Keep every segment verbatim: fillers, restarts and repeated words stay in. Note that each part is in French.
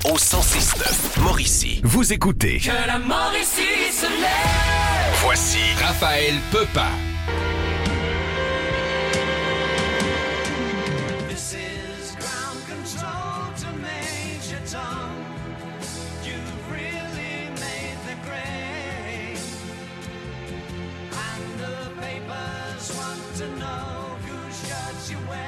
au cent six neuf Mauricie. Vous écoutez Que la Mauricie se lève. Voici Raphaël Pepin. This is ground control to Major Tom. You've really made the grade. And the papers want to know whose shirts you wear.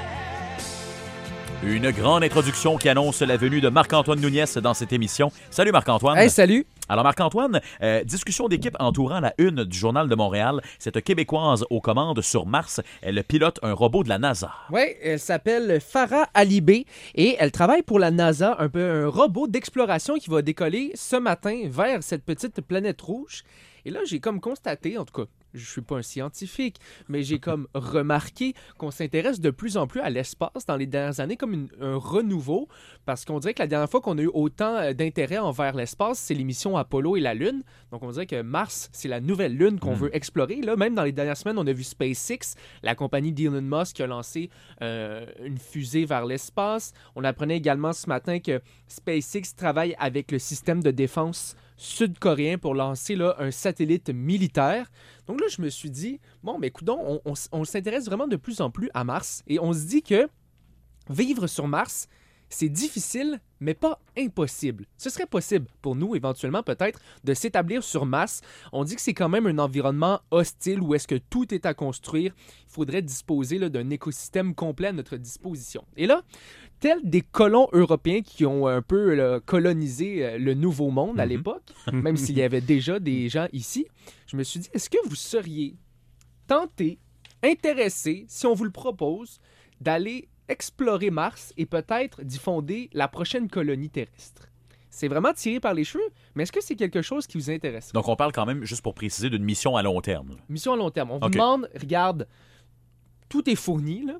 Une grande introduction qui annonce la venue de Marc-Antoine Núñez dans cette émission. Salut Marc-Antoine. Hey, salut. Alors Marc-Antoine, euh, discussion d'équipe entourant la une du Journal de Montréal. Cette Québécoise aux commandes sur Mars, elle pilote un robot de la NASA. Oui, elle s'appelle Farah Alibé et elle travaille pour la NASA, un peu un robot d'exploration qui va décoller ce matin vers cette petite planète rouge. Et là, j'ai comme constaté, en tout cas, je suis pas un scientifique, mais j'ai comme remarqué qu'on s'intéresse de plus en plus à l'espace dans les dernières années, comme une- un renouveau, parce qu'on dirait que la dernière fois qu'on a eu autant d'intérêt envers l'espace, c'est l'émission Apollo et la Lune. Donc on dirait que Mars, c'est la nouvelle Lune qu'on Mm. veut explorer. Là, même dans les dernières semaines, on a vu SpaceX, la compagnie d'Elon Musk qui a lancé euh, une fusée vers l'espace. On apprenait également ce matin que SpaceX travaille avec le système de défense sud-coréen pour lancer là, un satellite militaire. Donc là, je me suis dit, bon, mais écoute, on, on, on s'intéresse vraiment de plus en plus à Mars et on se dit que vivre sur Mars, c'est difficile, mais pas impossible. Ce serait possible pour nous, éventuellement, peut-être, de s'établir sur Mars. On dit que c'est quand même un environnement hostile où est-ce que tout est à construire. Il faudrait disposer là, d'un écosystème complet à notre disposition. Et là, tels des colons européens qui ont un peu là, colonisé euh, le Nouveau Monde à Mhm. l'époque, même s'il y avait déjà des gens ici, je me suis dit, est-ce que vous seriez tenté, intéressé, si on vous le propose, d'aller explorer Mars et peut-être d'y fonder la prochaine colonie terrestre? C'est vraiment tiré par les cheveux, mais est-ce que c'est quelque chose qui vous intéresse? Donc on parle quand même, juste pour préciser, d'une mission à long terme. là. Mission à long terme. On vous Ok. demande, regarde, tout est fourni, là.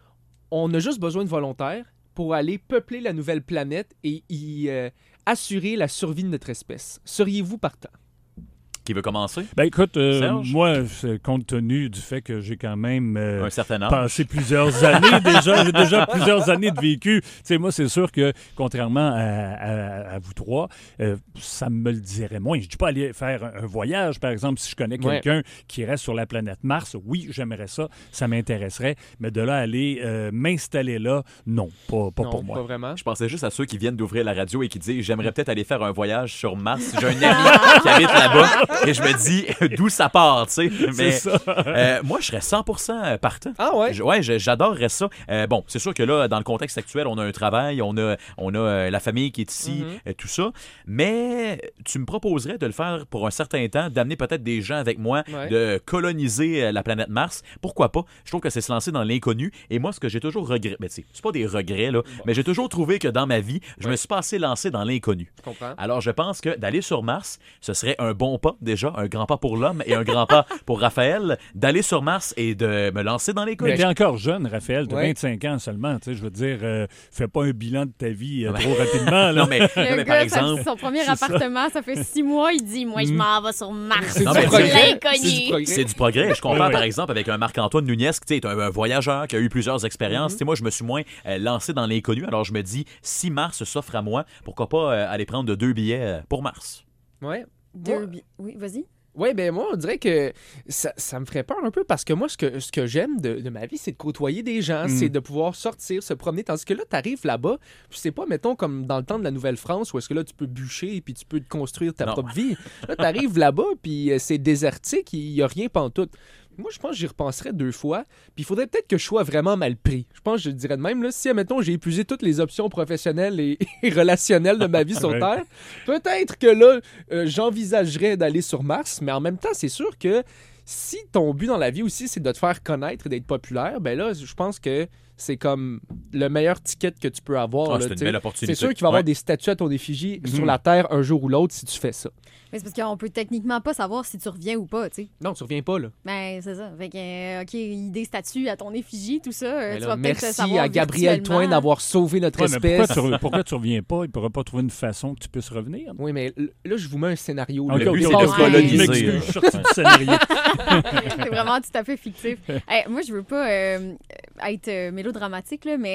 On a juste besoin de volontaires pour aller peupler la nouvelle planète et y euh, assurer la survie de notre espèce. Seriez-vous partant? Qui veut commencer? Ben écoute, euh, Serge? moi, c'est compte tenu du fait que j'ai quand même euh, Un certain âge. passé plusieurs années déjà, j'ai déjà plusieurs années de vécu. Tu sais, moi, c'est sûr que, contrairement à, à- à vous trois, euh, ça me le dirait moins. Je dis pas aller faire un, un voyage, par exemple, si je connais Ouais. quelqu'un qui reste sur la planète Mars. Oui, j'aimerais ça, ça m'intéresserait. Mais de là à aller euh, m'installer là, non, pas, pas non, pour moi. pas vraiment. Je pensais juste à ceux qui viennent d'ouvrir la radio et qui disent « J'aimerais peut-être aller faire un voyage sur Mars. » J'ai un ami qui habite là-bas et je me dis d'où ça part, tu sais. Mais C'est ça. euh, moi, je serais cent pour cent partant. Ah ouais? Je- ouais, je- j'adorerais ça. Euh, bon, c'est sûr que là, dans le contexte actuel, on a un travail, on a, on a euh, la famille qui est ici, Mhm. euh, tout ça. Mais tu me proposerais de le faire pour un certain temps, d'amener peut-être des gens avec moi, Ouais. de coloniser euh, la planète Mars. Pourquoi pas? Je trouve que c'est se lancer dans l'inconnu. Et moi, ce que j'ai toujours regretté, ben, tu sais, c'est pas des regrets, là, mais j'ai toujours trouvé que dans ma vie, je Ouais. me suis pas assez lancé dans l'inconnu. Je comprends. Alors, je pense que d'aller sur Mars, ce serait un bon pas, déjà, un grand pas pour l'homme et un grand pas pour Raphaël, d'aller sur Mars et de me lancer dans Mais l'inconnu. t'es encore jeune, Raphaël, t'as Ouais. vingt-cinq ans seulement. Tu sais, je veux dire, euh, fais pas un bilan de ta vie euh, Ouais. trop rapidement. Là. Non, mais, non, Le mais par gars, ça- exemple, son premier c'est ça. appartement, ça. fait six mois, il dit « Moi, je m'en vais sur Mars. C'est Non, du mais progrès. c'est- C'est du l'inconnu. progrès. c'est du progrès. Je compare Ouais, ouais. par exemple avec un Marc-Antoine Núñez qui est un, un voyageur qui a eu plusieurs expériences. Mhm. Tu sais, moi, je me suis moins euh, lancé dans l'inconnu. Alors, je me dis, si Mars s'offre à moi, pourquoi pas euh, aller prendre de deux billets euh, pour Mars? Ouais. Deux bi- Oui, vas-y. Oui, ben moi, on dirait que ça, ça me ferait peur un peu parce que moi, ce que, ce que j'aime de, de ma vie, c'est de côtoyer des gens, Mm. c'est de pouvoir sortir, se promener. Tandis que là, tu arrives là-bas, puis c'est pas, mettons, comme dans le temps de la Nouvelle-France où est-ce que là, tu peux bûcher et puis tu peux te construire ta Non. propre vie. Là, tu arrives là-bas, puis euh, c'est désertique, il y a rien pantoute. Moi, je pense que j'y repenserais deux fois. Puis il faudrait peut-être que je sois vraiment mal pris. Je pense que je le dirais de même. Là, si, admettons, j'ai épuisé toutes les options professionnelles et, et relationnelles de ma vie sur Ouais. Terre, peut-être que là, euh, j'envisagerais d'aller sur Mars. Mais en même temps, c'est sûr que si ton but dans la vie aussi, c'est de te faire connaître et d'être populaire, ben là, je pense que c'est comme le meilleur ticket que tu peux avoir. Ah, là, c'est une tu sais. belle opportunité. C'est sûr qu'il va y avoir Ouais. des statues à ton effigie Mhm. sur la Terre un jour ou l'autre si tu fais ça. Mais c'est parce qu'on peut techniquement pas savoir si tu reviens ou pas, tu sais. Non, tu reviens pas, là. Ben, c'est ça. Fait que, euh, OK, des statues à ton effigie, tout ça, euh, Ben tu là, vas peut-être merci savoir à Gabriel virtuellement. Toin d'avoir sauvé notre Ouais, mais espèce. pourquoi, tu, re- pourquoi tu reviens pas? Il pourrait pas trouver une façon que tu puisses revenir? Oui, mais l- là, je vous mets un scénario. Ok, là. Le ok, but, ok, c'est de ok. coloniser. Je m'excuse, je suis sorti du scénario. C'est vraiment tout à fait fictif. Hey, moi, je veux pas euh, être euh, mélodramatique, là, mais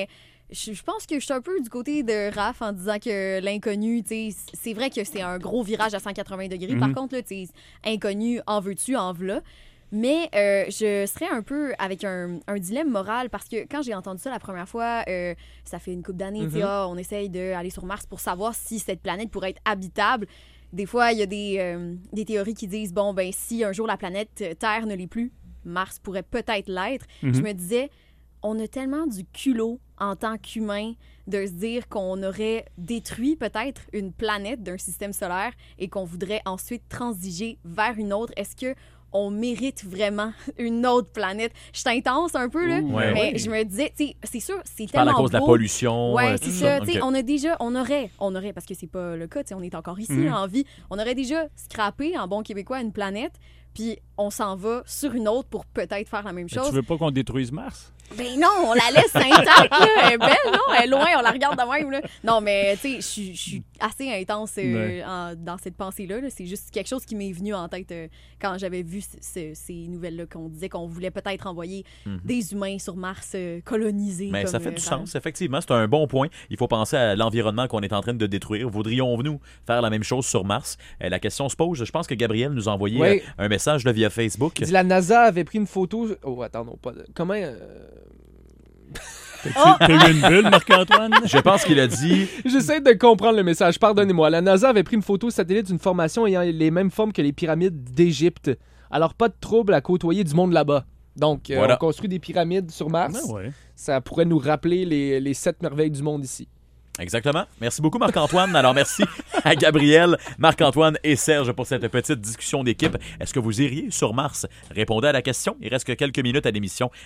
Je, je pense que je suis un peu du côté de Raph en disant que l'inconnu, tu sais, c'est vrai que c'est un gros virage à cent quatre-vingts degrés. Mhm. Par contre, là, tu sais, inconnu, en veux-tu, en v'là. Mais euh, je serais un peu avec un, un dilemme moral parce que quand j'ai entendu ça la première fois, euh, ça fait une couple d'années, tu sais, Mhm. ah, on essaye d'aller sur Mars pour savoir si cette planète pourrait être habitable. Des fois, il y a des, euh, des théories qui disent, bon, ben si un jour la planète euh, Terre ne l'est plus, Mars pourrait peut-être l'être. Mhm. Je me disais, on a tellement du culot en tant qu'humain de se dire qu'on aurait détruit peut-être une planète d'un système solaire et qu'on voudrait ensuite transiger vers une autre. Est-ce que on mérite vraiment une autre planète? Je suis intense un peu, là, Ouh, ouais, mais ouais. je me disais, tu sais, c'est sûr, c'est Par tellement la cause de la beau. pollution. Ouais, euh, c'est tout ça. Tu sais, Ok. on a déjà, on aurait, on aurait, parce que c'est pas le cas, tu sais, on est encore ici Mhm. là, en vie, on aurait déjà scrappé en bon québécois une planète, puis on s'en va sur une autre pour peut-être faire la même Mais chose. tu veux pas qu'on détruise Mars? Ben non, on la laisse intacte, là. Elle est belle, non? Elle est loin, on la regarde de même, là. Non, mais, tu sais, je suis- je suis assez intense euh, Ouais. en- dans cette pensée-là. là. C'est juste quelque chose qui m'est venu en tête euh, quand j'avais vu ce- ce- ces nouvelles-là, qu'on disait qu'on voulait peut-être envoyer Mhm. des humains sur Mars euh, colonisés. Mais comme, ça fait euh, du Raph. sens, effectivement. C'est un bon point. Il faut penser à l'environnement qu'on est en train de détruire. Voudrions-nous faire la même chose sur Mars? Euh, la question se pose. Je pense que Gabriel nous a envoyé Oui. euh, un message là, via Facebook. Il dit, la NASA avait pris une photo. Oh, attends, non, pas. de- Comment. euh, T'as-tu t'as eu une bulle, Marc-Antoine? Je pense qu'il a dit... J'essaie de comprendre le message. Pardonnez-moi. La NASA avait pris une photo satellite d'une formation ayant les mêmes formes que les pyramides d'Égypte. Alors, pas de trouble à côtoyer du monde là-bas. Donc, euh, Voilà. on construit des pyramides sur Mars. Ben ouais. Ça pourrait nous rappeler les, les sept merveilles du monde ici. Exactement. Merci beaucoup, Marc-Antoine. Alors, merci à Gabriel, Marc-Antoine et Serge pour cette petite discussion d'équipe. Est-ce que vous iriez sur Mars? Répondez à la question. Il reste que quelques minutes à l'émission.